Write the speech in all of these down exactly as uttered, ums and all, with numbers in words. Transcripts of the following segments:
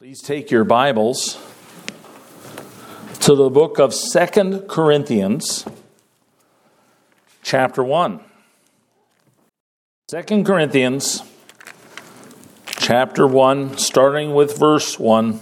Please take your Bibles to the book of Second Corinthians, chapter one. Second Corinthians, chapter one, starting with verse one.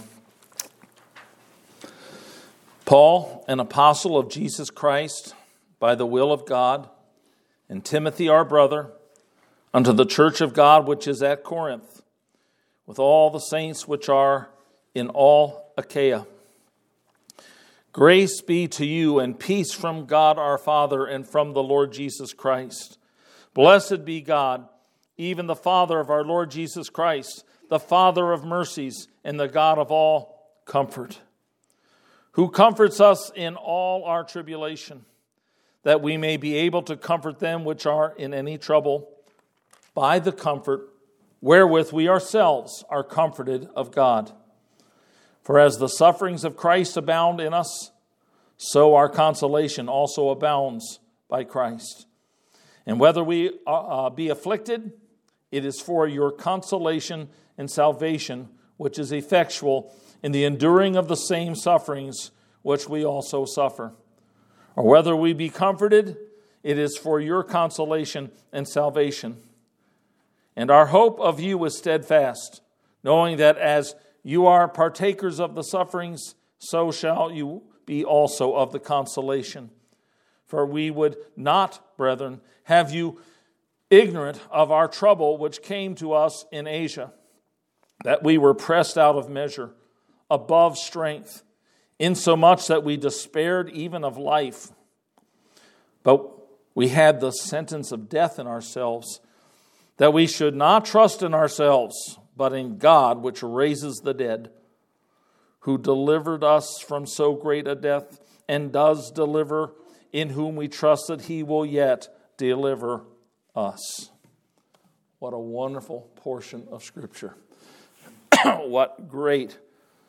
Paul, an apostle of Jesus Christ, by the will of God, and Timothy our brother, unto the church of God which is at Corinth, with all the saints which are in all Achaia. Grace be to you and peace from God our Father and from the Lord Jesus Christ. Blessed be God, even the Father of our Lord Jesus Christ, the Father of mercies and the God of all comfort, who comforts us in all our tribulation, that we may be able to comfort them which are in any trouble by the comfort wherewith we ourselves are comforted of God. For as the sufferings of Christ abound in us, so our consolation also abounds by Christ. And whether we uh, be afflicted, it is for your consolation and salvation, which is effectual in the enduring of the same sufferings which we also suffer. Or whether we be comforted, it is for your consolation and salvation. And our hope of you is steadfast, knowing that as you are partakers of the sufferings, so shall you be also of the consolation. For we would not, brethren, have you ignorant of our trouble which came to us in Asia, that we were pressed out of measure, above strength, insomuch that we despaired even of life. But we had the sentence of death in ourselves, that we should not trust in ourselves, but in God which raises the dead, who delivered us from so great a death, and does deliver, in whom we trust that he will yet deliver us. What a wonderful portion of Scripture. What great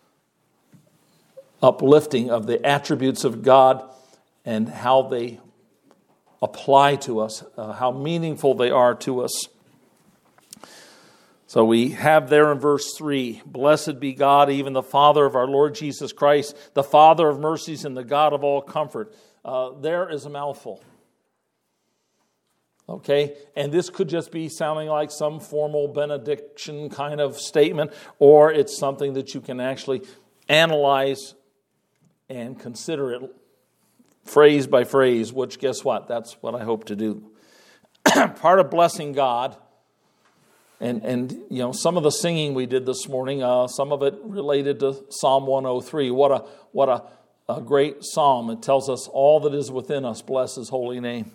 uplifting of the attributes of God and how they apply to us, uh, how meaningful they are to us. So we have there in verse three, blessed be God, even the Father of our Lord Jesus Christ, the Father of mercies and the God of all comfort. Uh, there is a mouthful. Okay, and this could just be sounding like some formal benediction kind of statement, or it's something that you can actually analyze and consider it phrase by phrase, which guess what? That's what I hope to do. Part of blessing God, And, and you know, some of the singing we did this morning, uh, some of it related to Psalm one oh three. What a what a, a great psalm. It tells us all that is within us, bless his holy name.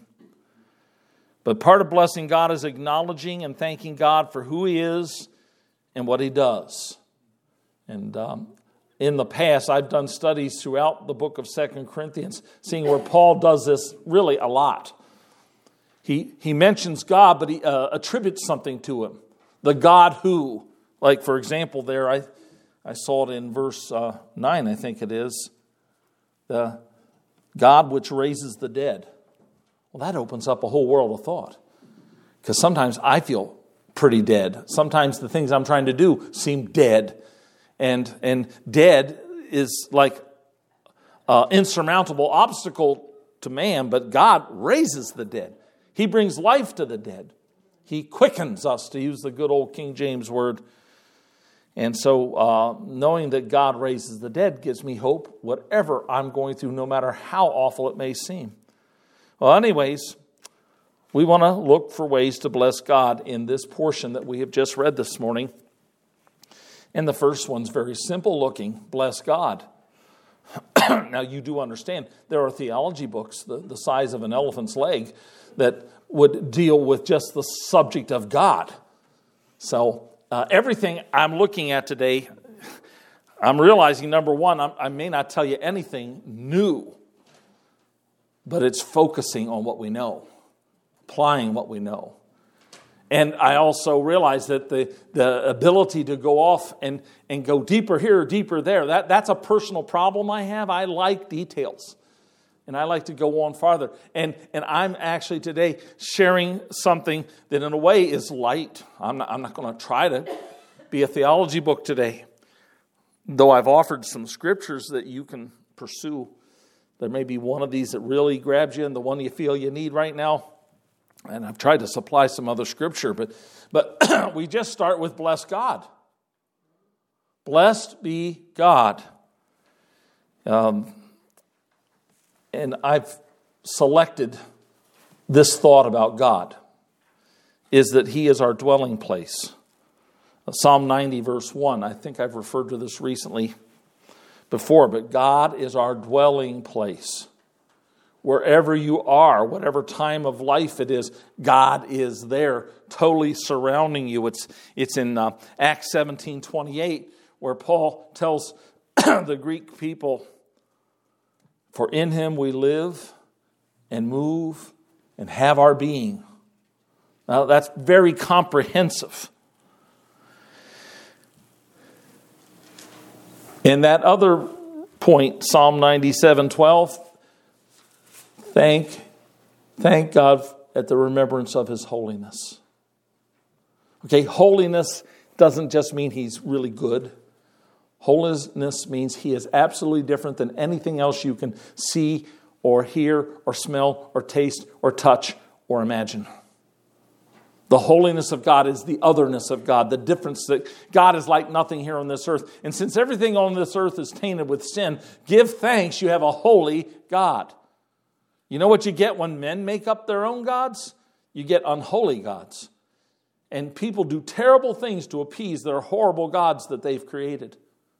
But part of blessing God is acknowledging and thanking God for who he is and what he does. And um, in the past, I've done studies throughout the book of Second Corinthians, seeing where Paul does this really a lot. He, he mentions God, but he uh, attributes something to him. The God who, like for example there, I I saw it in verse uh, nine, I think it is. The God which raises the dead. Well, that opens up a whole world of thought. Because sometimes I feel pretty dead. Sometimes the things I'm trying to do seem dead. And, and dead is like an insurmountable obstacle to man, but God raises the dead. He brings life to the dead. He quickens us, to use the good old King James word. And so uh, knowing that God raises the dead gives me hope, whatever I'm going through, no matter how awful it may seem. Well, anyways, we want to look for ways to bless God in this portion that we have just read this morning. And the first one's very simple looking, bless God. Now, you do understand, there are theology books the, the size of an elephant's leg that would deal with just the subject of God. So uh, everything I'm looking at today, I'm realizing, number one, I'm, I may not tell you anything new, but it's focusing on what we know, applying what we know. And I also realize that the, the ability to go off and, and go deeper here, deeper there, that, that's a personal problem I have. I like details. And I like to go on farther. And and I'm actually today sharing something that in a way is light. I'm not, I'm not going to try to be a theology book today. though I've offered some scriptures that you can pursue, there may be one of these that really grabs you and the one you feel you need right now. And I've tried to supply some other scripture, but, but we just start with bless God. Blessed be God. Um, and I've selected this thought about God, is that He is our dwelling place. Psalm ninety, verse one, I think I've referred to this recently before, but God is our dwelling place. Wherever you are, whatever time of life it is, God is there, totally surrounding you. It's, it's in uh, Acts seventeen twenty-eight, where Paul tells the Greek people, for in Him we live and move and have our being. Now that's very comprehensive. And that other point, Psalm ninety-seven twelve, thank, thank God at the remembrance of His holiness. Okay, holiness doesn't just mean He's really good. Holiness means He is absolutely different than anything else you can see or hear or smell or taste or touch or imagine. The holiness of God is the otherness of God, the difference that God is like nothing here on this earth. And since everything on this earth is tainted with sin, give thanks you have a holy God. You know what you get when men make up their own gods? You get unholy gods. And people do terrible things to appease their horrible gods that they've created.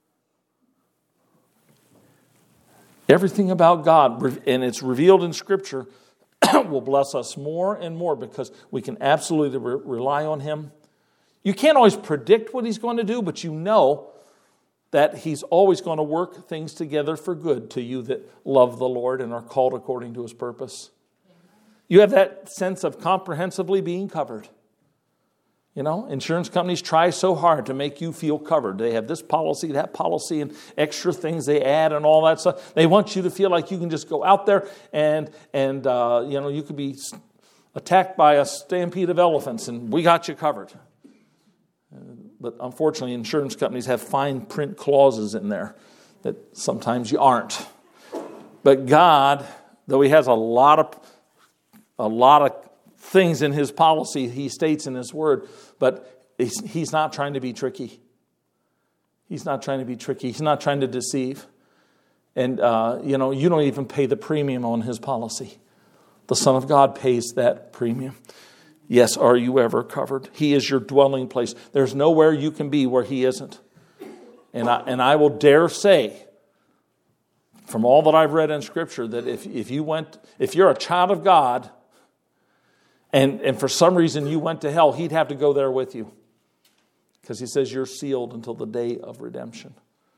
Everything about God, and it's revealed in Scripture, will bless us more and more because we can absolutely re- rely on Him. You can't always predict what He's going to do, but you know that He's always going to work things together for good to you that love the Lord and are called according to His purpose. You have that sense of comprehensively being covered. You know, insurance companies try so hard to make you feel covered. They have this policy, that policy, and extra things they add and all that stuff. They want you to feel like you can just go out there and, and uh, you know, you could be attacked by a stampede of elephants and we got you covered. But unfortunately, insurance companies have fine print clauses in there that sometimes you aren't. But God, though He has a lot of a lot of things in His policy, He states in His Word, but He's not trying to be tricky. He's not trying to be tricky. He's not trying to deceive. And, uh, you know, you don't even pay the premium on His policy. The Son of God pays that premium. Yes, are you ever covered? He is your dwelling place. There's nowhere you can be where He isn't. And I, and I will dare say, from all that I've read in Scripture, that if, if you went, if you're a child of God, And, and for some reason you went to hell, He'd have to go there with you. Because He says you're sealed until the day of redemption.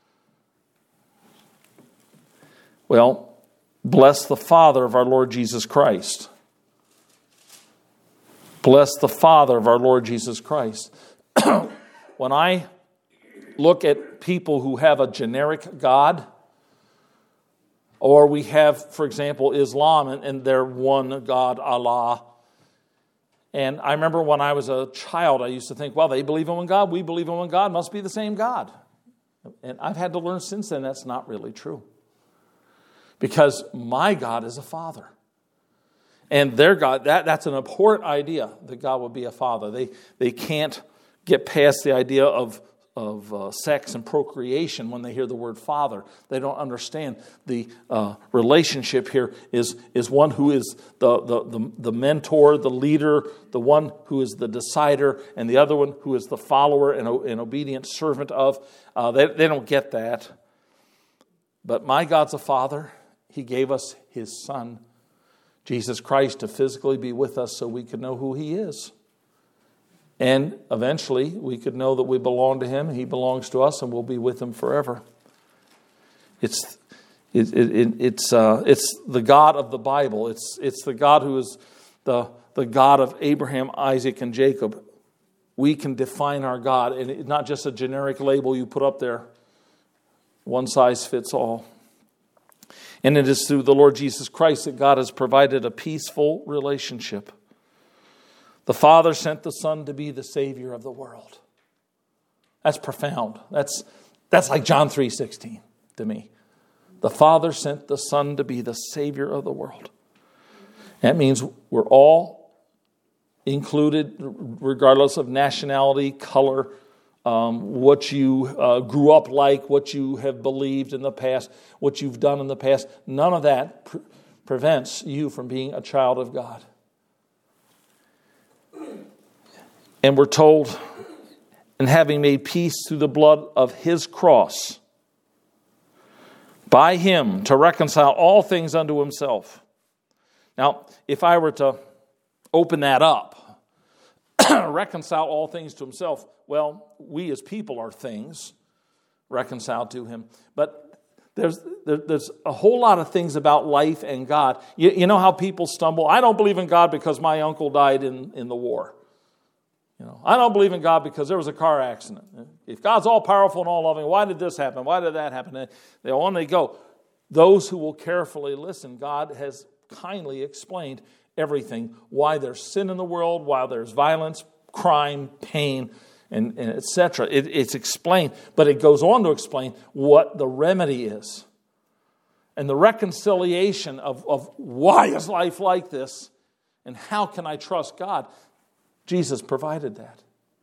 Well, bless the Father of our Lord Jesus Christ. Bless the Father of our Lord Jesus Christ. When I look at people who have a generic God, or we have, for example, Islam and, and their one God, Allah. And I remember when I was a child, I used to think, well, they believe in one God, we believe in one God, must be the same God. And I've had to learn since then that's not really true. Because my God is a father. And their God, that, that's an abhorrent idea, that God would be a father. They, they can't get past the idea of, of uh, sex and procreation when they hear the word father. They don't understand the uh, relationship here is, is one who is the, the, the, the mentor, the leader, the one who is the decider, and the other one who is the follower and an obedient servant of. Uh, they, they don't get that. But my God's a father. He gave us His Son, Jesus Christ, to physically be with us so we could know who He is. And eventually, we could know that we belong to Him, He belongs to us, and we'll be with Him forever. It's it, it, it's uh, it's the God of the Bible. It's it's the God who is the the God of Abraham, Isaac, and Jacob. We can define our God, and it's not just a generic label you put up there. One size fits all. And it is through the Lord Jesus Christ that God has provided a peaceful relationship. The Father sent the Son to be the Savior of the world. That's profound. That's That's like John three sixteen to me. The Father sent the Son to be the Savior of the world. That means we're all included, regardless of nationality, color, um, what you uh, grew up like, what you have believed in the past, what you've done in the past. None of that pre- prevents you from being a child of God. And we're told, and having made peace through the blood of his cross, by him to reconcile all things unto himself. Now, if I were to open that up, reconcile all things to himself, well, we as people are things reconciled to him. But there's there, there's a whole lot of things about life and God. You, you know how people stumble? I don't believe in God because my uncle died in, in the war. You know, I don't believe in God because there was a car accident. If God's all powerful and all loving, why did this happen? Why did that happen? And they on they go. Those who will carefully listen, God has kindly explained everything. Why there's sin in the world, why there's violence, crime, pain, and, and et cetera. It, it's explained, but it goes on to explain what the remedy is. And the reconciliation of, of why is life like this and how can I trust God? Jesus provided that.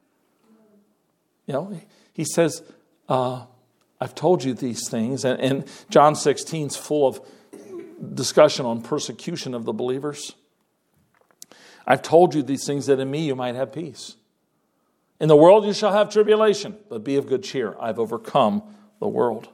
You know, he says, uh, I've told you these things. And, and John sixteen is full of discussion on persecution of the believers. I've told you these things that in me you might have peace. In the world you shall have tribulation, but be of good cheer. I've overcome the world.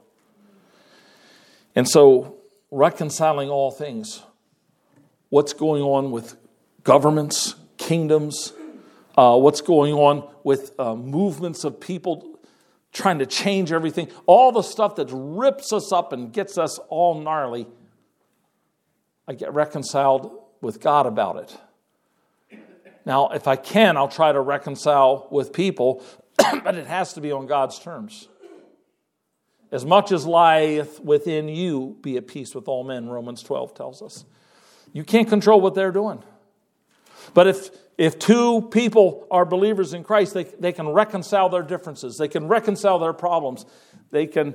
And so, reconciling all things, what's going on with governments, kingdoms, Uh, what's going on with uh, movements of people trying to change everything. All the stuff that rips us up and gets us all gnarly. I get reconciled with God about it. Now, if I can, I'll try to reconcile with people, but it has to be on God's terms. As much as lieth within you, be at peace with all men, Romans twelve tells us. You can't control what they're doing. But if if two people are believers in Christ, they, they can reconcile their differences. They can reconcile their problems. They can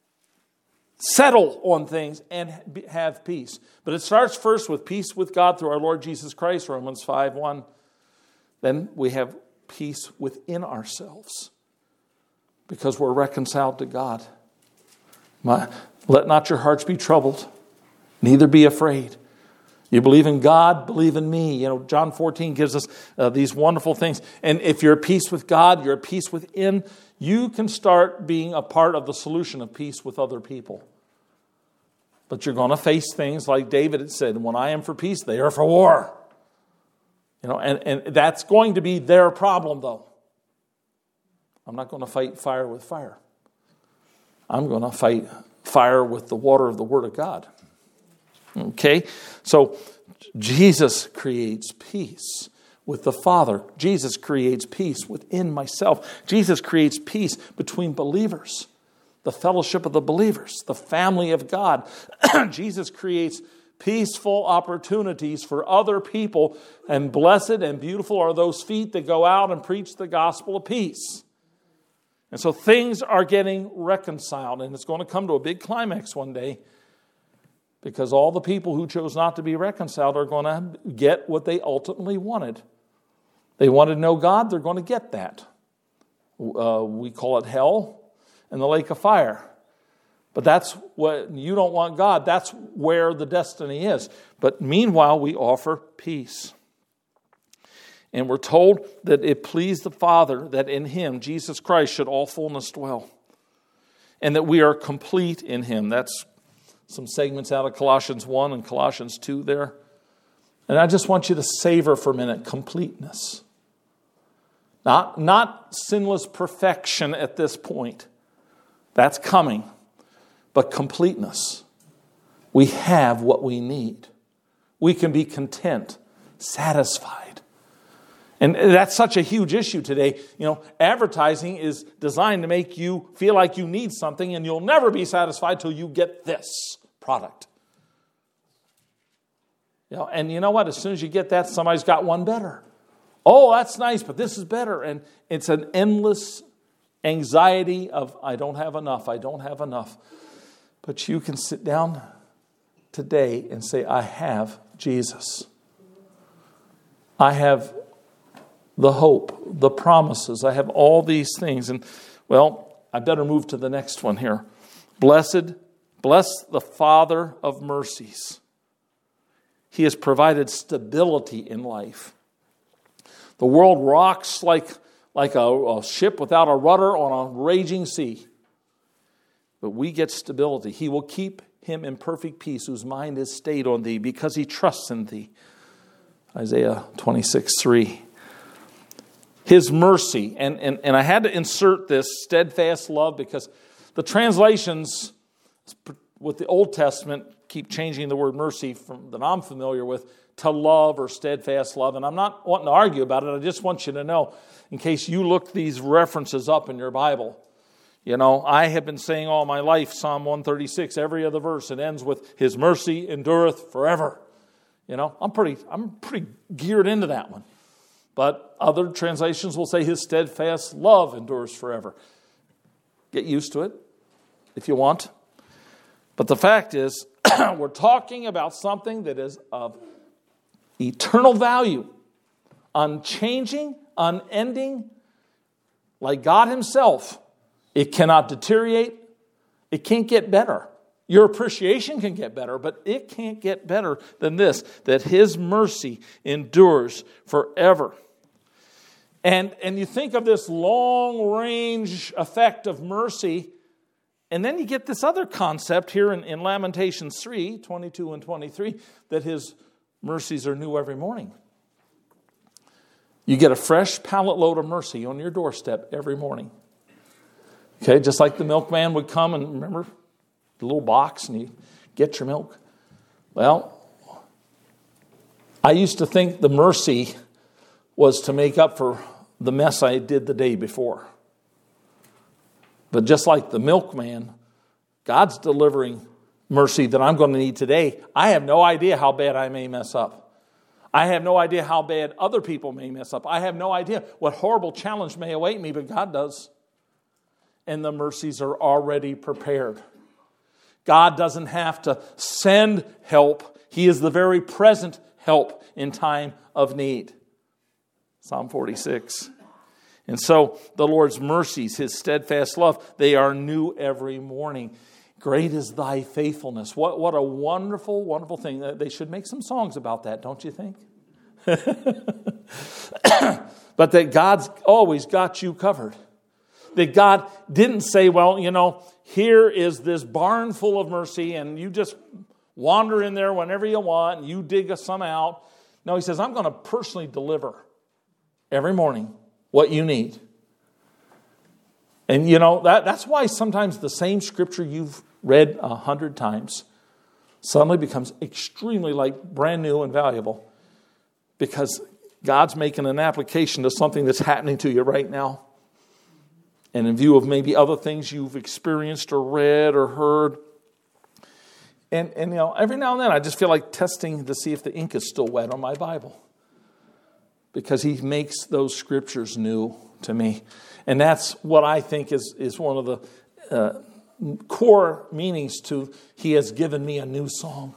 settle on things and have peace. But it starts first with peace with God through our Lord Jesus Christ, Romans five one. Then we have peace within ourselves because we're reconciled to God. My, let not your hearts be troubled, neither be afraid. You believe in God, believe in me. You know, John fourteen gives us uh, these wonderful things. And if you're at peace with God, you're at peace within, you can start being a part of the solution of peace with other people. But you're going to face things like David had said, when I am for peace, they are for war. You know, and, and that's going to be their problem, though. I'm not going to fight fire with fire. I'm going to fight fire with the water of the Word of God. Okay, so Jesus creates peace with the Father. Jesus creates peace within myself. Jesus creates peace between believers, the fellowship of the believers, the family of God. Jesus creates peaceful opportunities for other people, and blessed and beautiful are those feet that go out and preach the gospel of peace. And so things are getting reconciled, and it's going to come to a big climax one day. Because all the people who chose not to be reconciled are going to get what they ultimately wanted. They wanted to know God, they're going to get that. Uh, we call it hell and the lake of fire. But that's what, you don't want God, that's where the destiny is. But meanwhile, we offer peace. And we're told that it pleased the Father that in him, Jesus Christ, should all fullness dwell. And that we are complete in him. That's some segments out of Colossians one and Colossians two there. And I just want you to savor for a minute completeness. Not, not sinless perfection at this point. That's coming. But completeness. We have what we need. We can be content, satisfied. And that's such a huge issue today. You know, advertising is designed to make you feel like you need something, and you'll never be satisfied till you get this product. You know, and you know what? As soon as you get that, somebody's got one better. Oh, that's nice, but this is better. And it's an endless, anxiety of, I don't have enough, I don't have enough. But you can sit down today and say, I have Jesus. I have the hope, the promises. I have all these things. And, well, I better move to the next one here. Blessed, bless the Father of mercies. He has provided stability in life. The world rocks like, like a, a ship without a rudder on a raging sea. But we get stability. He will keep him in perfect peace whose mind is stayed on thee because he trusts in thee. Isaiah twenty-six three. His mercy. And, and, and I had to insert this steadfast love because the translations with the Old Testament keep changing the word mercy from that I'm familiar with to love or steadfast love. And I'm not wanting to argue about it. I just want you to know, in case you look these references up in your Bible. You know, I have been saying all my life, Psalm one thirty-six, every other verse, it ends with, his mercy endureth forever. You know, I'm pretty, I'm pretty geared into that one. But other translations will say his steadfast love endures forever. Get used to it if you want. But the fact is, we're talking about something that is of eternal value, unchanging, unending, like God himself. It cannot deteriorate. It can't get better. Your appreciation can get better, but it can't get better than this, that his mercy endures forever. And, and you think of this long-range effect of mercy, and then you get this other concept here in, in Lamentations three, twenty-two and twenty-three, that his mercies are new every morning. You get a fresh pallet load of mercy on your doorstep every morning. Okay, just like the milkman would come and, remember, the little box and you get your milk. Well, I used to think the mercy was to make up for the mess I did the day before. But just like the milkman, God's delivering mercy that I'm going to need today. I have no idea how bad I may mess up. I have no idea how bad other people may mess up. I have no idea what horrible challenge may await me, but God does. And the mercies are already prepared. God doesn't have to send help. He is the very present help in time of need. Psalm forty-six. And so the Lord's mercies, his steadfast love, they are new every morning. Great is thy faithfulness. What, what a wonderful, wonderful thing. They should make some songs about that, don't you think? But that God's always got you covered. That God didn't say, well, you know, here is this barn full of mercy and you just wander in there whenever you want and you dig some out. No, he says, I'm going to personally deliver every morning what you need. And, you know, that, that's why sometimes the same scripture you've read a hundred times suddenly becomes extremely like brand new and valuable because God's making an application to something that's happening to you right now. And in view of maybe other things you've experienced or read or heard. And, and you know, every now and then I just feel like testing to see if the ink is still wet on my Bible. Because he makes those scriptures new to me. And that's what I think is, is one of the uh, core meanings to he has given me a new song.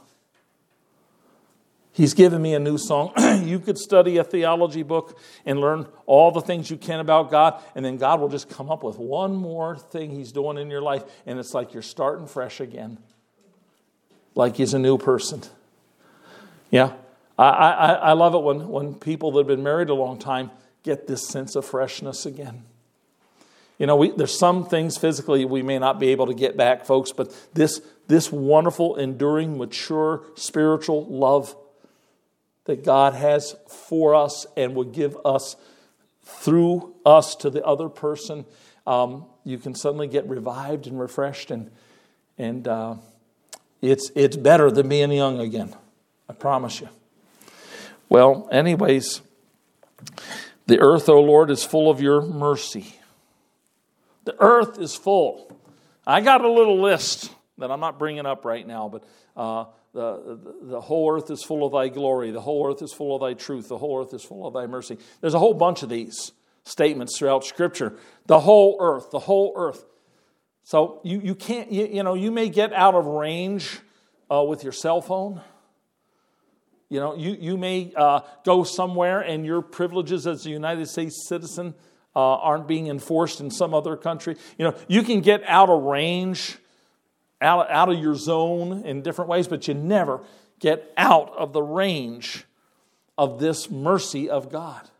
He's given me a new song. You could study a theology book and learn all the things you can about God, and then God will just come up with one more thing he's doing in your life, and it's like you're starting fresh again. Like he's a new person. Yeah. I, I, I love it when, when people that have been married a long time get this sense of freshness again. You know, we, there's some things physically we may not be able to get back, folks, but this, this wonderful, enduring, mature, spiritual love that God has for us and would give us through us to the other person, um, you can suddenly get revived and refreshed, and and uh, it's it's better than being young again. I promise you. Well, anyways, the earth, O Lord, is full of your mercy. The earth is full. I got a little list that I'm not bringing up right now, but uh, the, the, the whole earth is full of thy glory. The whole earth is full of thy truth. The whole earth is full of thy mercy. There's a whole bunch of these. statements throughout Scripture. The whole earth, the whole earth. So you, you can't, you, you know, you may get out of range uh, with your cell phone. You know, you, you may uh, go somewhere and your privileges as a United States citizen uh, aren't being enforced in some other country. You know, you can get out of range, out, out of your zone in different ways, but you never get out of the range of this mercy of God.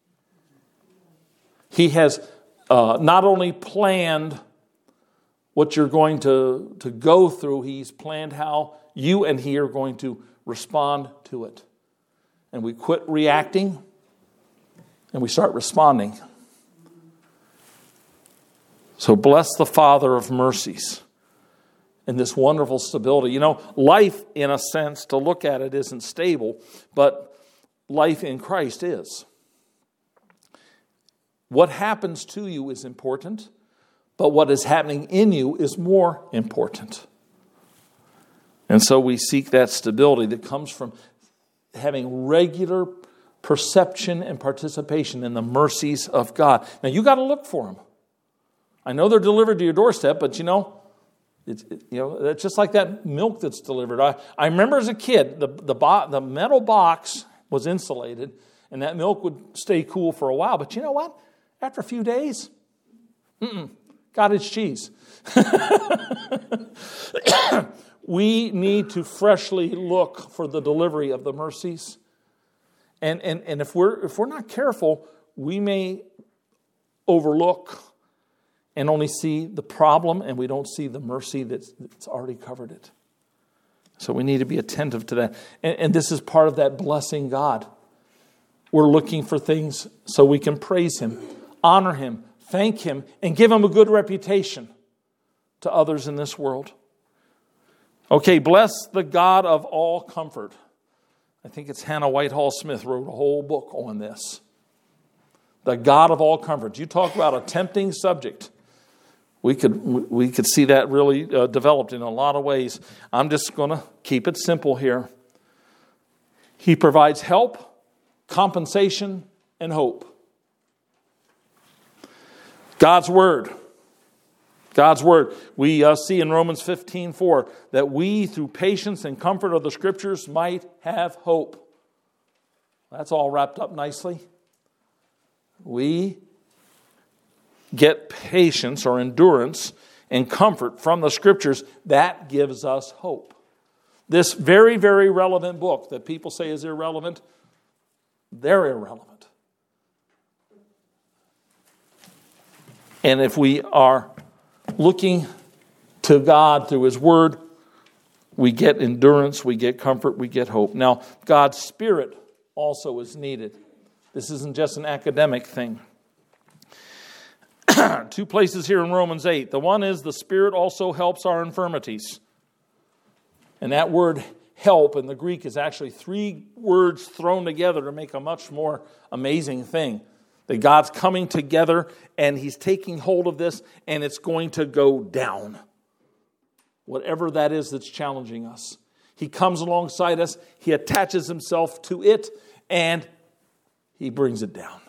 He has uh, not only planned what you're going to, to go through, He's planned how you and He are going to respond to it. And we quit reacting and we start responding. So bless the Father of mercies and this wonderful stability. You know, life, in a sense, to look at it, isn't stable, but life in Christ is. What happens to you is important, but what is happening in you is more important. And so we seek that stability that comes from having regular perception and participation in the mercies of God. Now, you got to look for them. I know they're delivered to your doorstep, but you know, it's it, you know, it's just like that milk that's delivered. I, I remember as a kid, the the, bo- the metal box was insulated, and that milk would stay cool for a while. But you know what? After a few days, mm-mm, cottage cheese. We need to freshly look for the delivery of the mercies. And, and, and if we're if we're not careful, we may overlook and only see the problem, and we don't see the mercy that's, that's already covered it. So we need to be attentive to that. And, and this is part of that blessing God. We're looking for things so we can praise Him, honor Him, thank Him, and give Him a good reputation to others in this world. Okay, bless the God of all comfort. I think it's Hannah Whitehall Smith wrote a whole book on this. The God of all comfort. You talk about a tempting subject. We could we could see that really uh, developed in a lot of ways. I'm just going to keep it simple here. He provides help, compensation, and hope. God's Word. God's Word. We uh, see in Romans fifteen four that we, through patience and comfort of the Scriptures, might have hope. That's all wrapped up nicely. We get patience or endurance and comfort from the Scriptures. That gives us hope. This very, very relevant book that people say is irrelevant, they're irrelevant. And if we are looking to God through His Word, we get endurance, we get comfort, we get hope. Now, God's Spirit also is needed. This isn't just an academic thing. Two places here in Romans eight. The one is the Spirit also helps our infirmities. And that word help in the Greek is actually three words thrown together to make a much more amazing thing. That God's coming together and He's taking hold of this and it's going to go down. Whatever that is that's challenging us. He comes alongside us, He attaches Himself to it, and He brings it down.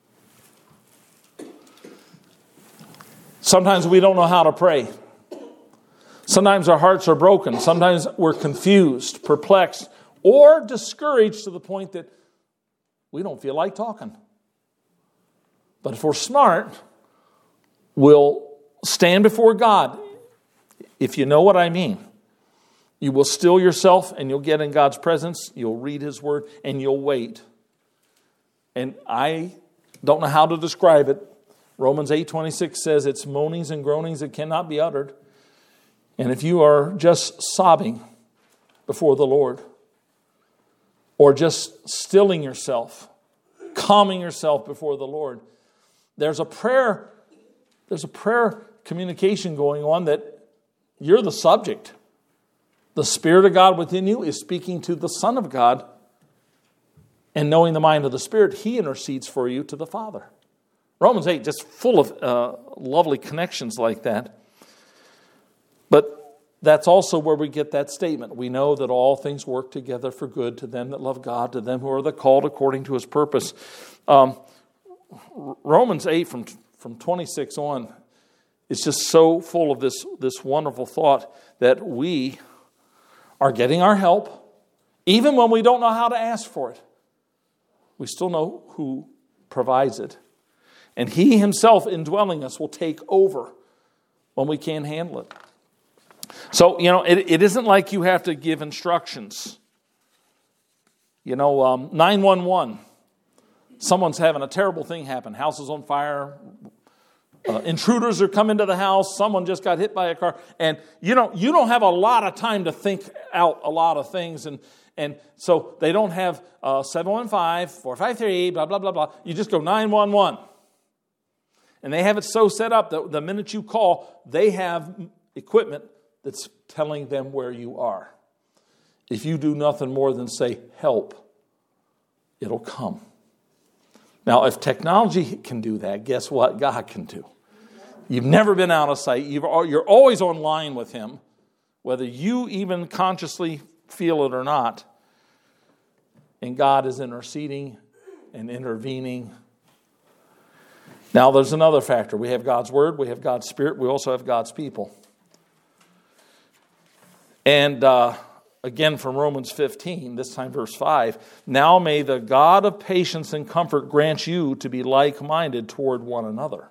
Sometimes we don't know how to pray. Sometimes our hearts are broken. Sometimes we're confused, perplexed, or discouraged to the point that we don't feel like talking. But if we're smart, we'll stand before God. If you know what I mean, you will still yourself and you'll get in God's presence. You'll read His Word and you'll wait. And I don't know how to describe it. Romans eight twenty-six says it's moanings and groanings that cannot be uttered. And if you are just sobbing before the Lord, or just stilling yourself, calming yourself before the Lord, there's a prayer, there's a prayer communication going on that you're the subject. The Spirit of God within you is speaking to the Son of God, and knowing the mind of the Spirit, He intercedes for you to the Father. Romans eight, just full of uh, lovely connections like that. But that's also where we get that statement. We know that all things work together for good to them that love God, to them who are the called according to His purpose. Um, Romans eight from, from twenty-six on is just so full of this, this wonderful thought that we are getting our help, even when we don't know how to ask for it. We still know who provides it. And He Himself indwelling us will take over when we can't handle it. So, you know, it, it isn't like you have to give instructions. You know, um, nine one one. Someone's having a terrible thing happen. House is on fire. Uh, intruders are coming to the house. Someone just got hit by a car. And you don't, you don't have a lot of time to think out a lot of things. And, and so they don't have uh, seven one five, four five three, blah, blah, blah, blah. You just go nine one one. And they have it so set up that the minute you call, they have equipment that's telling them where you are. If you do nothing more than say, help, it'll come. Now, if technology can do that, guess what God can do? You've never been out of sight. You've, you're always online with Him, whether you even consciously feel it or not. And God is interceding and intervening. Now, there's another factor. We have God's Word, we have God's Spirit, we also have God's people. And uh, again from Romans fifteen, this time verse five, now may the God of patience and comfort grant you to be like-minded toward one another.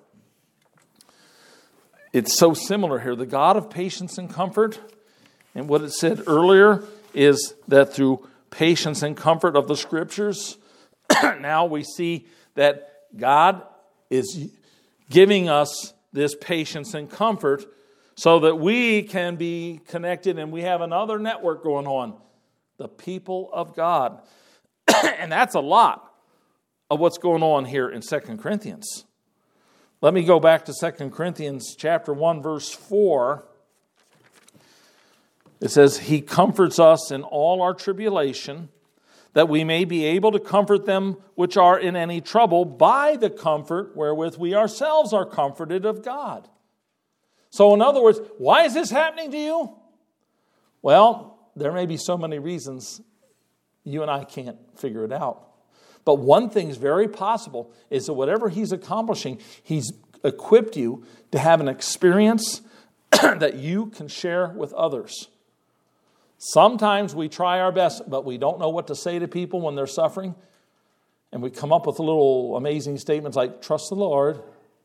It's so similar here. The God of patience and comfort, and what it said earlier is that through patience and comfort of the Scriptures, now we see that God is giving us this patience and comfort so that we can be connected and we have another network going on, the people of God. And that's a lot of what's going on here in Second Corinthians. Let me go back to Second Corinthians chapter one, verse four. It says, He comforts us in all our tribulation, that we may be able to comfort them which are in any trouble by the comfort wherewith we ourselves are comforted of God. So in other words, why is this happening to you? Well, there may be so many reasons you and I can't figure it out. But one thing is very possible is that whatever He's accomplishing, He's equipped you to have an experience that you can share with others. Sometimes we try our best, but we don't know what to say to people when they're suffering. And we come up with little amazing statements like, trust the Lord.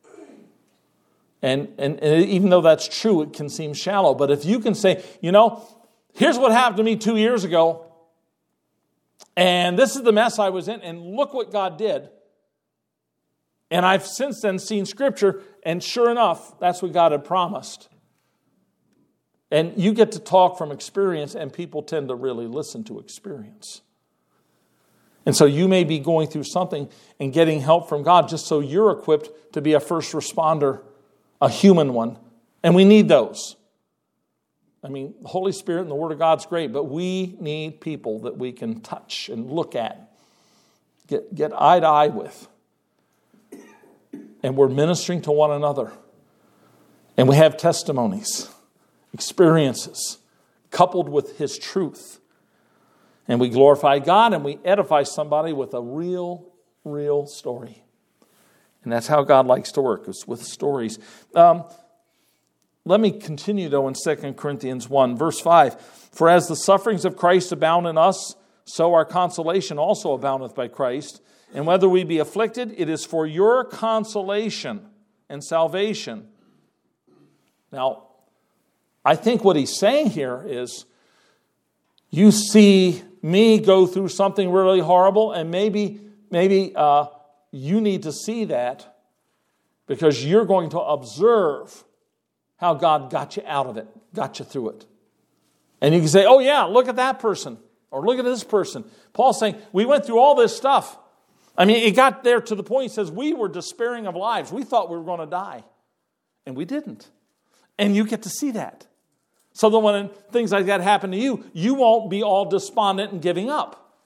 And, and, and even though that's true, it can seem shallow. But if you can say, you know, here's what happened to me two years ago. And this is the mess I was in. And look what God did. And I've since then seen Scripture. And sure enough, that's what God had promised. And you get to talk from experience, and people tend to really listen to experience. And so you may be going through something and getting help from God just so you're equipped to be a first responder, a human one. And we need those. I mean, the Holy Spirit and the Word of God's great, but we need people that we can touch and look at, get, get eye to eye with. And we're ministering to one another. And we have testimonies, experiences, coupled with His truth. And we glorify God and we edify somebody with a real, real story. And that's how God likes to work, is with stories. Um, let me continue, though, in Second Corinthians one, verse five. For as the sufferings of Christ abound in us, so our consolation also aboundeth by Christ. And whether we be afflicted, it is for your consolation and salvation. Now, I think what he's saying here is, you see me go through something really horrible, and maybe, maybe uh, you need to see that because you're going to observe how God got you out of it, got you through it. And you can say, oh yeah, look at that person, or look at this person. Paul's saying, we went through all this stuff. I mean, it got there to the point, he says, we were despairing of lives. We thought we were going to die, and we didn't. And you get to see that. So that when things like that happen to you, you won't be all despondent and giving up.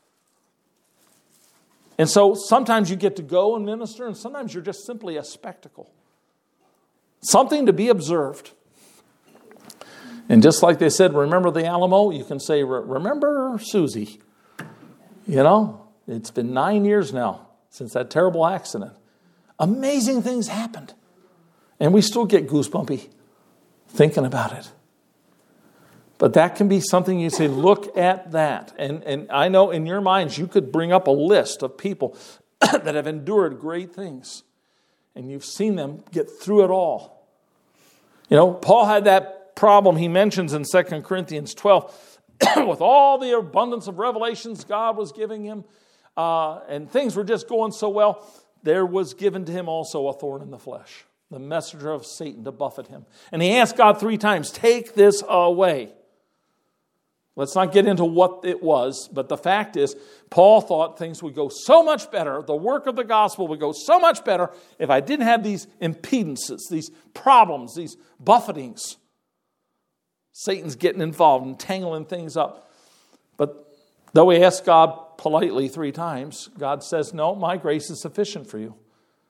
And so sometimes you get to go and minister, and sometimes you're just simply a spectacle. Something to be observed. And just like they said, remember the Alamo? You can say, remember Susie. You know, it's been nine years now since that terrible accident. Amazing things happened. And we still get goosebumpy thinking about it. But that can be something you say, look at that. And, and I know in your minds you could bring up a list of people that have endured great things. And you've seen them get through it all. You know, Paul had that problem he mentions in Second Corinthians twelve. With all the abundance of revelations God was giving him, uh, and things were just going so well, there was given to him also a thorn in the flesh, the messenger of Satan to buffet him. And he asked God three times, take this away. Let's not get into what it was, but the fact is, Paul thought things would go so much better, the work of the gospel would go so much better if I didn't have these impedances, these problems, these buffetings. Satan's getting involved and tangling things up. But though he asked God politely three times, God says, no, my grace is sufficient for you.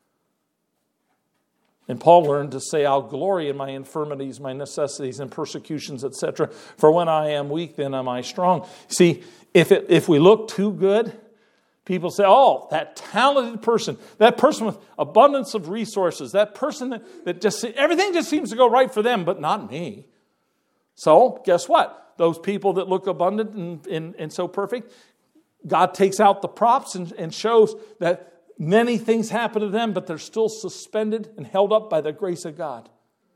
And Paul learned to say, I'll glory in my infirmities, my necessities, and persecutions, et cetera. For when I am weak, then am I strong. See, if it, if we look too good, people say, oh, that talented person, that person with abundance of resources, that person that, that just, everything just seems to go right for them, but not me. So, guess what? Those people that look abundant and, and, and so perfect, God takes out the props and, and shows that many things happen to them, but they're still suspended and held up by the grace of God.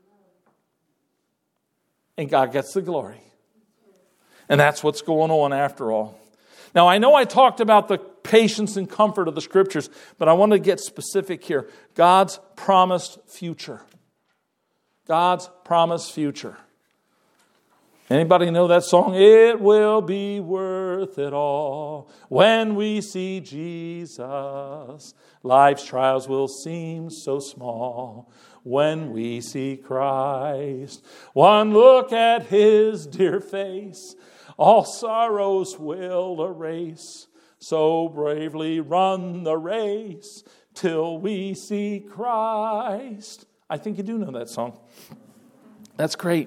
And God gets the glory. And that's what's going on after all. Now, I know I talked about the patience and comfort of the Scriptures, but I want to get specific here. God's promised future. God's promised future. Anybody know that song? It will be worth it all when we see Jesus. Life's trials will seem so small when we see Christ. One look at His dear face, all sorrows will erase. So bravely run the race till we see Christ. I think you do know that song. That's great.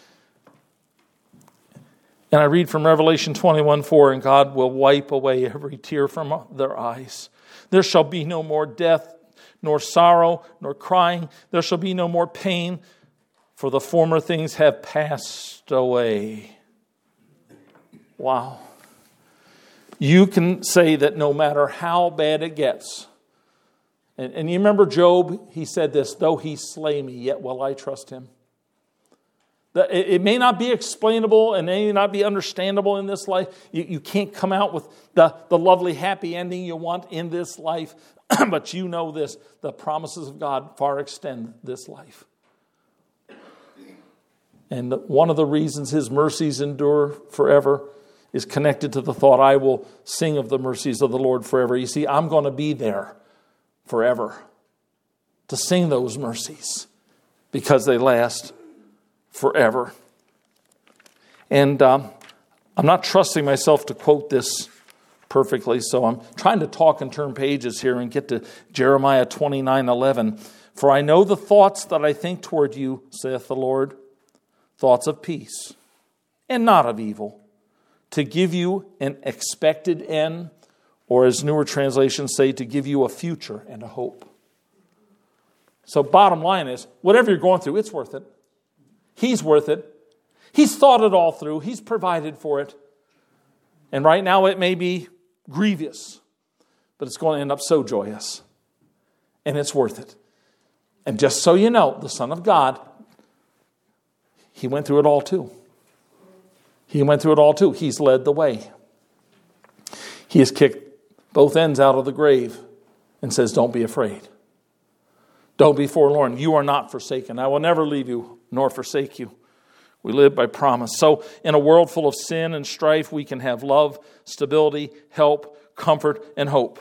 And I read from Revelation twenty-one four, and God will wipe away every tear from their eyes. There shall be no more death, nor sorrow, nor crying. There shall be no more pain, for the former things have passed away. Wow. You can say that no matter how bad it gets. And, and you remember Job, he said this, though he slay me, yet will I trust him. It may not be explainable and may not be understandable in this life. You, you can't come out with the, the lovely, happy ending you want in this life. But you know this, the promises of God far extend this life. And one of the reasons His mercies endure forever is connected to the thought, I will sing of the mercies of the Lord forever. You see, I'm going to be there forever to sing those mercies because they last forever. And um, I'm not trusting myself to quote this perfectly, so I'm trying to talk and turn pages here and get to Jeremiah twenty-nine eleven. For I know the thoughts that I think toward you, saith the Lord, thoughts of peace and not of evil, to give you an expected end, or as newer translations say, to give you a future and a hope. So bottom line is, whatever you're going through, it's worth it. He's worth it. He's thought it all through. He's provided for it. And right now it may be grievous, but it's going to end up so joyous. And it's worth it. And just so you know, the Son of God, He went through it all too. He went through it all too. He's led the way. He has kicked both ends out of the grave and says, don't be afraid. Don't be forlorn. You are not forsaken. I will never leave you nor forsake you. We live by promise. So in a world full of sin and strife, we can have love, stability, help, comfort, and hope.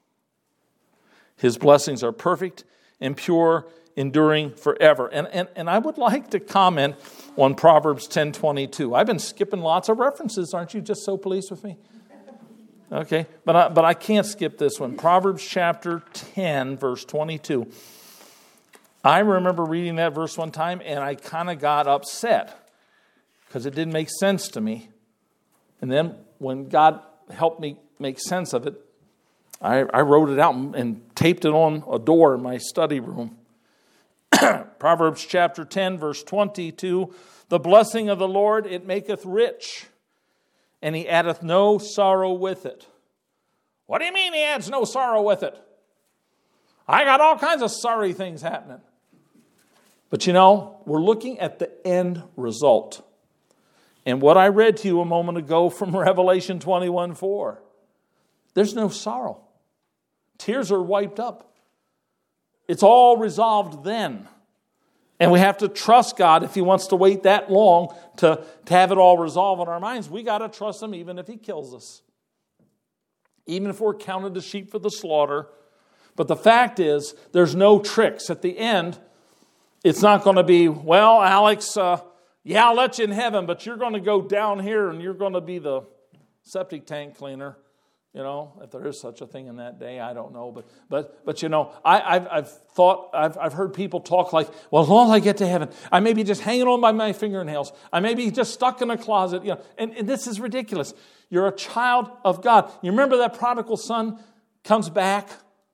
His blessings are perfect and pure, enduring forever. And, and, and I would like to comment on Proverbs ten twenty-two. I've been skipping lots of references. Aren't you just so pleased with me? Okay, but I, but I can't skip this one. Proverbs chapter ten, verse twenty-two. I remember reading that verse one time and I kind of got upset because it didn't make sense to me. And then when God helped me make sense of it, I, I wrote it out and, and taped it on a door in my study room. Proverbs chapter ten, verse twenty-two, the blessing of the Lord, it maketh rich, and he addeth no sorrow with it. What do you mean he adds no sorrow with it? I got all kinds of sorry things happening. But you know, we're looking at the end result. And what I read to you a moment ago from Revelation twenty-one four, there's no sorrow. Tears are wiped up. It's all resolved then. And we have to trust God if he wants to wait that long to, to have it all resolved in our minds. We got to trust him even if he kills us. Even if we're counted as sheep for the slaughter. But the fact is, there's no tricks. At the end, it's not going to be, well, Alex, uh, yeah, I'll let you in heaven, but you're going to go down here and you're going to be the septic tank cleaner. You know, if there is such a thing in that day, I don't know. But, but, but you know, I, I've, I've thought, I've, I've heard people talk like, well, as long as I get to heaven, I may be just hanging on by my fingernails. I may be just stuck in a closet. You know, and, and this is ridiculous. You're a child of God. You remember that prodigal son comes back?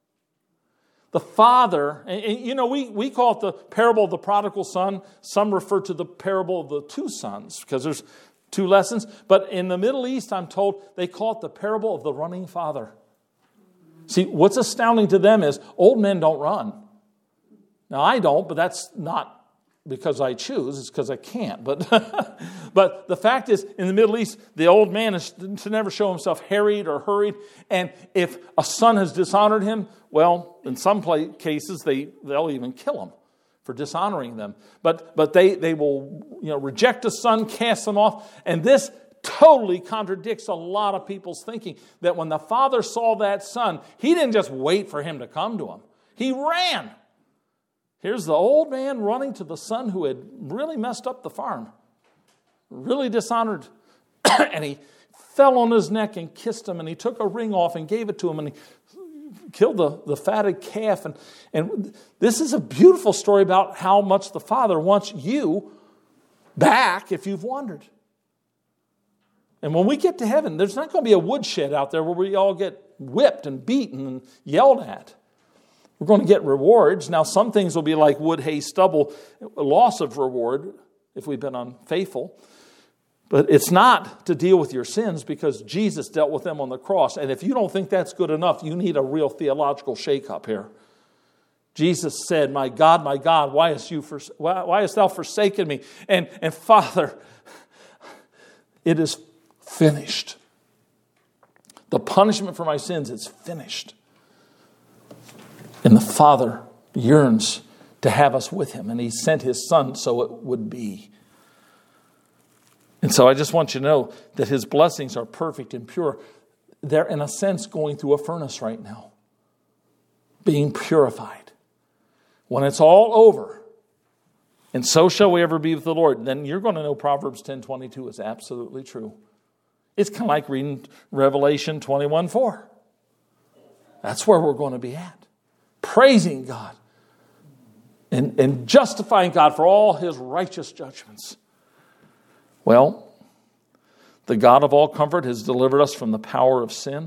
The father, and, and you know, we, we call it the parable of the prodigal son. Some refer to the parable of the two sons because there's two lessons. But in the Middle East, I'm told, they call it the parable of the running father. See, what's astounding to them is old men don't run. Now, I don't, but that's not because I choose. It's because I can't. But but the fact is, in the Middle East, the old man is to never show himself harried or hurried. And if a son has dishonored him, well, in some play, cases, they, they'll even kill him for dishonoring them. But but they, they will, you know, reject a son, cast them off. And this totally contradicts a lot of people's thinking that when the father saw that son, he didn't just wait for him to come to him. He ran. Here's the old man running to the son who had really messed up the farm, really dishonored. And he fell on his neck and kissed him, and he took a ring off and gave it to him, and he killed the, the fatted calf. And, and this is a beautiful story about how much the Father wants you back if you've wandered. And when we get to heaven, there's not going to be a woodshed out there where we all get whipped and beaten and yelled at. We're going to get rewards. Now, some things will be like wood, hay, stubble, a loss of reward if we've been unfaithful. But it's not to deal with your sins because Jesus dealt with them on the cross. And if you don't think that's good enough, you need a real theological shake-up here. Jesus said, my God, my God, why hast, you for, why, why hast thou forsaken me? And, and Father, it is finished. The punishment for my sins is finished. And the Father yearns to have us with him. And he sent his Son so it would be. And so I just want you to know that his blessings are perfect and pure. They're, in a sense, going through a furnace right now, being purified. When it's all over, and so shall we ever be with the Lord, then you're going to know Proverbs ten twenty-two is absolutely true. It's kind of like reading Revelation twenty-one four. That's where we're going to be at. Praising God and, and justifying God for all his righteous judgments. Well, the God of all comfort has delivered us from the power of sin.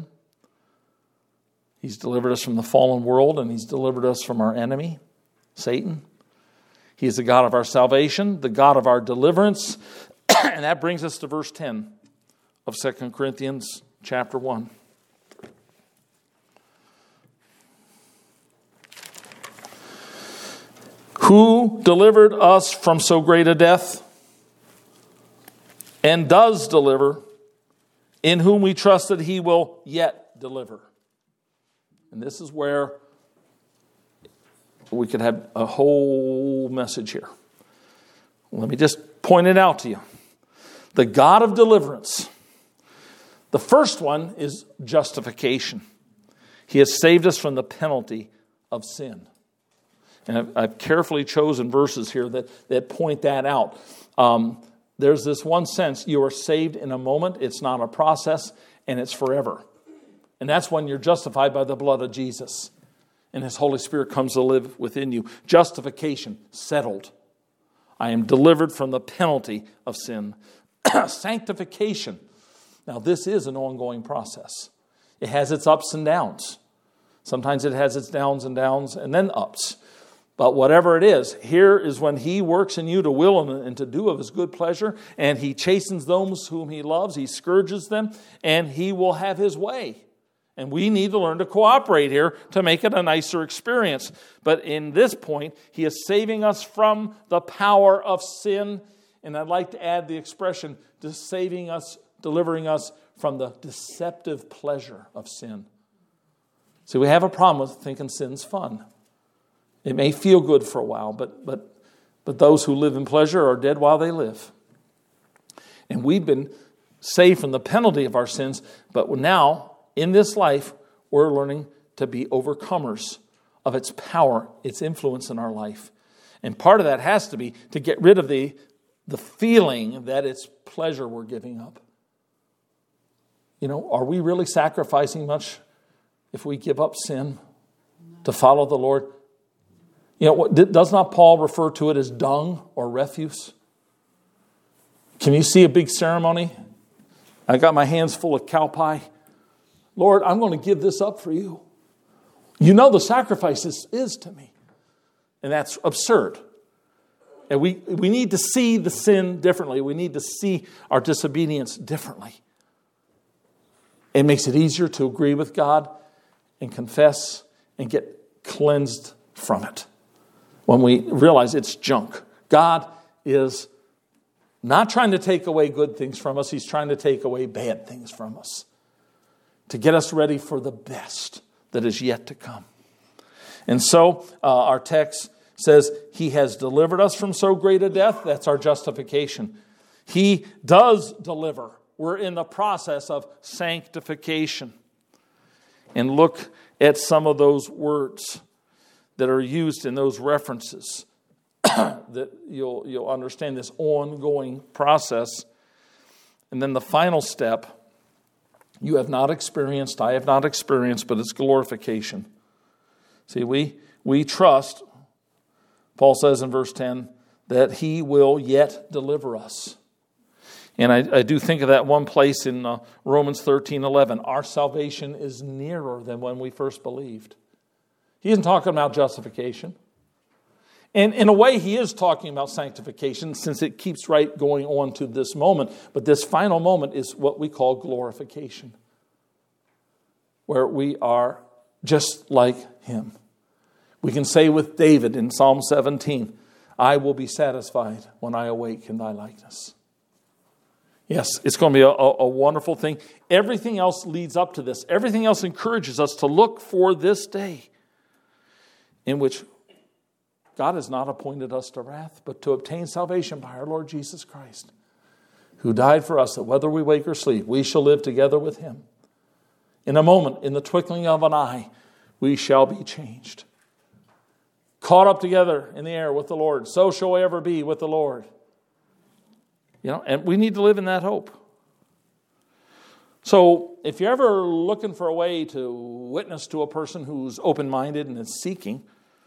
He's delivered us from the fallen world, and he's delivered us from our enemy, Satan. He is the God of our salvation, the God of our deliverance. And that brings us to verse ten of Second Corinthians chapter one. Who delivered us from so great a death? And does deliver, in whom we trust that he will yet deliver. And this is where we could have a whole message here. Let me just point it out to you. The God of deliverance. The first one is justification. He has saved us from the penalty of sin. And I've, I've carefully chosen verses here that, that point that out. Um, There's this one sense, you are saved in a moment, it's not a process, and it's forever. And that's when you're justified by the blood of Jesus. And his Holy Spirit comes to live within you. Justification, settled. I am delivered from the penalty of sin. Sanctification. Now this is an ongoing process. It has its ups and downs. Sometimes it has its downs and downs and then ups. But whatever it is, here is when he works in you to will and to do of his good pleasure, and he chastens those whom he loves, he scourges them, and he will have his way. And we need to learn to cooperate here to make it a nicer experience. But in this point, he is saving us from the power of sin. And I'd like to add the expression, to saving us, delivering us from the deceptive pleasure of sin. See, we have a problem with thinking sin's fun. It may feel good for a while, but but but those who live in pleasure are dead while they live. And we've been saved from the penalty of our sins, but now, in this life, we're learning to be overcomers of its power, its influence in our life. And part of that has to be to get rid of the, the feeling that it's pleasure we're giving up. You know, are we really sacrificing much if we give up sin to follow the Lord? You know, does not Paul refer to it as dung or refuse? Can you see a big ceremony? I got my hands full of cow pie. Lord, I'm going to give this up for you. You know the sacrifice this is to me. And that's absurd. And we, we need to see the sin differently. We need to see our disobedience differently. It makes it easier to agree with God and confess and get cleansed from it when we realize it's junk. God is not trying to take away good things from us. He's trying to take away bad things from us to get us ready for the best that is yet to come. And so uh, our text says, he has delivered us from so great a death. That's our justification. He does deliver. We're in the process of sanctification. And look at some of those words that are used in those references that you'll, you'll understand this ongoing process. And then the final step, you have not experienced, I have not experienced, but it's glorification. See, we we trust, Paul says in verse ten, that he will yet deliver us. And I, I do think of that one place in uh, Romans thirteen eleven. Our salvation is nearer than when we first believed. He isn't talking about justification. And in a way, he is talking about sanctification, since it keeps right going on to this moment. But this final moment is what we call glorification, where we are just like him. We can say with David in Psalm seventeen, I will be satisfied when I awake in thy likeness. Yes, it's going to be a, a, a wonderful thing. Everything else leads up to this. Everything else encourages us to look for this day in which God has not appointed us to wrath, but to obtain salvation by our Lord Jesus Christ, who died for us, that whether we wake or sleep, we shall live together with him. In a moment, in the twinkling of an eye, we shall be changed. Caught up together in the air with the Lord. So shall we ever be with the Lord. You know, and we need to live in that hope. So if you're ever looking for a way to witness to a person who's open-minded and is seeking,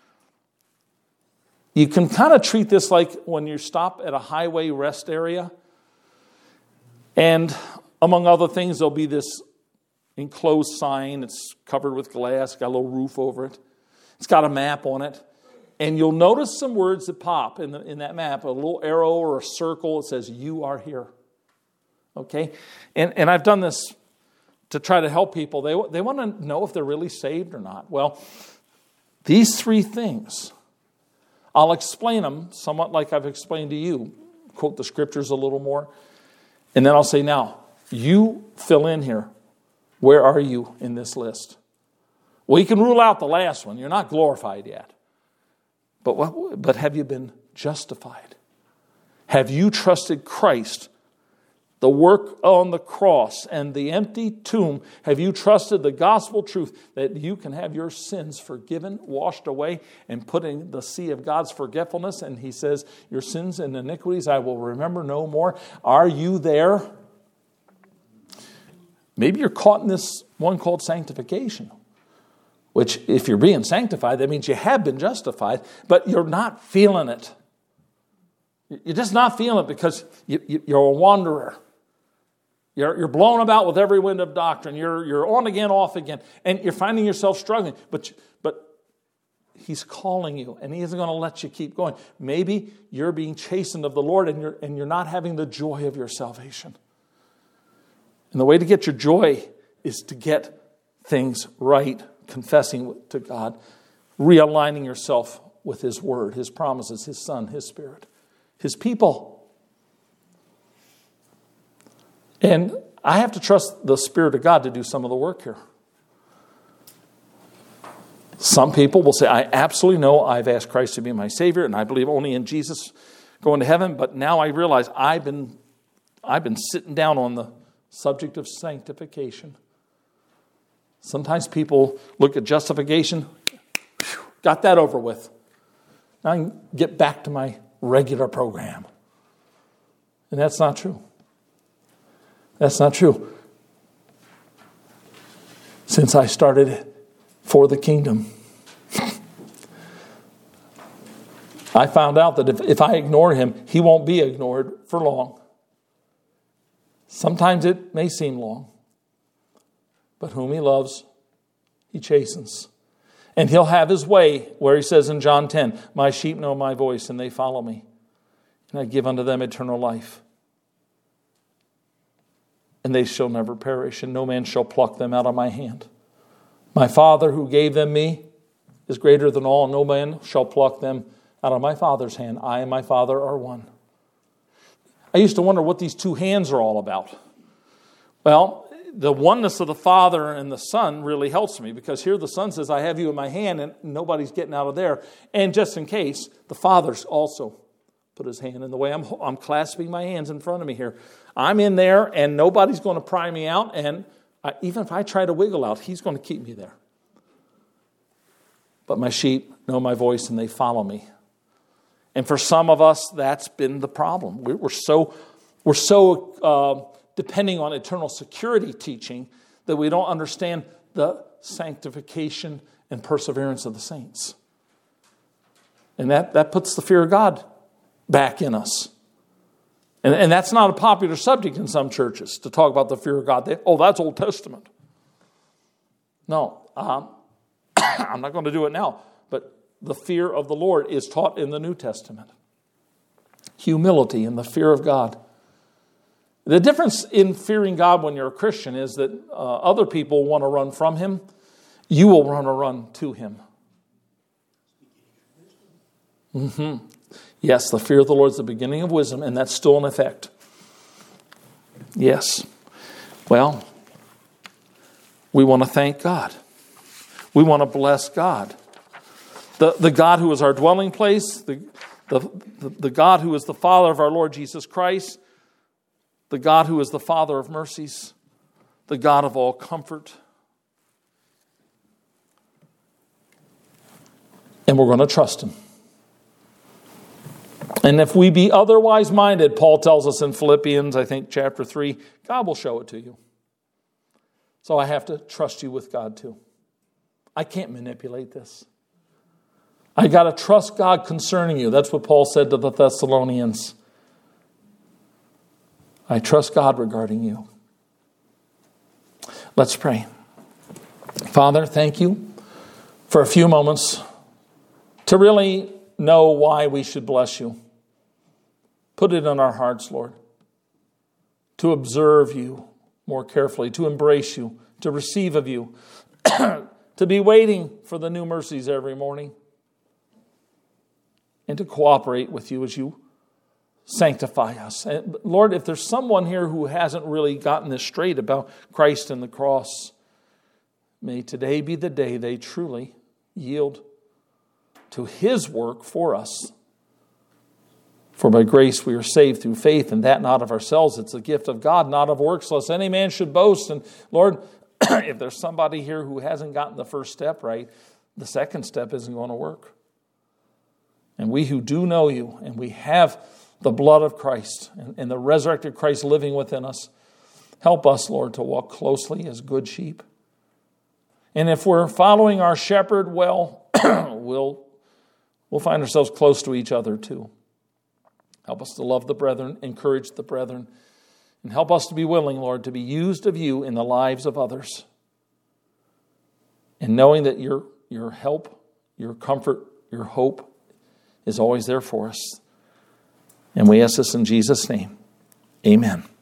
you can kind of treat this like when you stop at a highway rest area. And among other things, there'll be this enclosed sign. It's covered with glass, got a little roof over it. It's got a map on it. And you'll notice some words that pop in, the, in that map, a little arrow or a circle. It says, you are here. Okay? And, and I've done this to try to help people. They, they want to know if they're really saved or not. Well, these three things, I'll explain them somewhat like I've explained to you. Quote the scriptures a little more. And then I'll say, now, you fill in here. Where are you in this list? Well, you can rule out the last one. You're not glorified yet. But what, but have you been justified? Have you trusted Christ? The work on the cross and the empty tomb. Have you trusted the gospel truth that you can have your sins forgiven, washed away, and put in the sea of God's forgetfulness? And he says, your sins and iniquities I will remember no more. Are you there? Maybe you're caught in this one called sanctification. Which, if you're being sanctified, that means you have been justified, but you're not feeling it. You're just not feeling it because you, you, you're a wanderer. You're, you're blown about with every wind of doctrine. You're, you're on again, off again. And you're finding yourself struggling. But, but He's calling you, and He isn't going to let you keep going. Maybe you're being chastened of the Lord, and you're, and you're not having the joy of your salvation. And the way to get your joy is to get things right, confessing to God, realigning yourself with His Word, His promises, His Son, His Spirit, His people. And I have to trust the Spirit of God to do some of the work here. Some people will say, I absolutely know I've asked Christ to be my Savior, and I believe only in Jesus going to heaven, but now I realize I've been, I've been sitting down on the subject of sanctification. Sometimes people look at justification, whew, got that over with. Now I can get back to my regular program. And that's not true. That's not true. Since I started for the kingdom, I found out that if, if I ignore Him, He won't be ignored for long. Sometimes it may seem long, but whom He loves, He chastens. And He'll have His way, where He says in John ten, my sheep know my voice, and they follow me. And I give unto them eternal life. And they shall never perish, and no man shall pluck them out of my hand. My Father who gave them me is greater than all, and no man shall pluck them out of my Father's hand. I and my Father are one. I used to wonder what these two hands are all about. Well, the oneness of the Father and the Son really helps me, because here the Son says, I have you in my hand, and nobody's getting out of there. And just in case, the Father's also put His hand in the way. I'm, I'm clasping my hands in front of me here. I'm in there, and nobody's going to pry me out. And I, even if I try to wiggle out, He's going to keep me there. But my sheep know my voice, and they follow me. And for some of us, that's been the problem. We're, we're so, we're so uh, depending on eternal security teaching that we don't understand the sanctification and perseverance of the saints. And that, that puts the fear of God back in us. And, and that's not a popular subject in some churches, to talk about the fear of God. They, oh, that's Old Testament. No, um, I'm not going to do it now. But the fear of the Lord is taught in the New Testament. Humility and the fear of God. The difference in fearing God when you're a Christian is that uh, other people want to run from Him. You will run or run to Him. Mm-hmm. Yes, the fear of the Lord is the beginning of wisdom, and that's still in effect. Yes. Well, we want to thank God. We want to bless God. The, the God who is our dwelling place, the, the, the, the God who is the Father of our Lord Jesus Christ, the God who is the Father of mercies, the God of all comfort. And we're going to trust Him. And if we be otherwise minded, Paul tells us in Philippians, I think chapter three, God will show it to you. So I have to trust you with God too. I can't manipulate this. I got to trust God concerning you. That's what Paul said to the Thessalonians. I trust God regarding you. Let's pray. Father, thank you for a few moments to really know why we should bless you. Put it in our hearts, Lord, to observe you more carefully, to embrace you, to receive of you, to be waiting for the new mercies every morning, and to cooperate with you as you sanctify us. And Lord, if there's someone here who hasn't really gotten this straight about Christ and the cross, may today be the day they truly yield to His work for us. For by grace we are saved through faith, and that not of ourselves. It's a gift of God, not of works, lest any man should boast. And Lord, if there's somebody here who hasn't gotten the first step right, the second step isn't going to work. And we who do know you, and we have the blood of Christ and, and the resurrected Christ living within us, help us, Lord, to walk closely as good sheep. And if we're following our shepherd well, we'll, we'll find ourselves close to each other too. Help us to love the brethren, encourage the brethren, And help us to be willing, Lord, to be used of you in the lives of others. And knowing that your, your help, your comfort, your hope is always there for us. And we ask this in Jesus' name. Amen.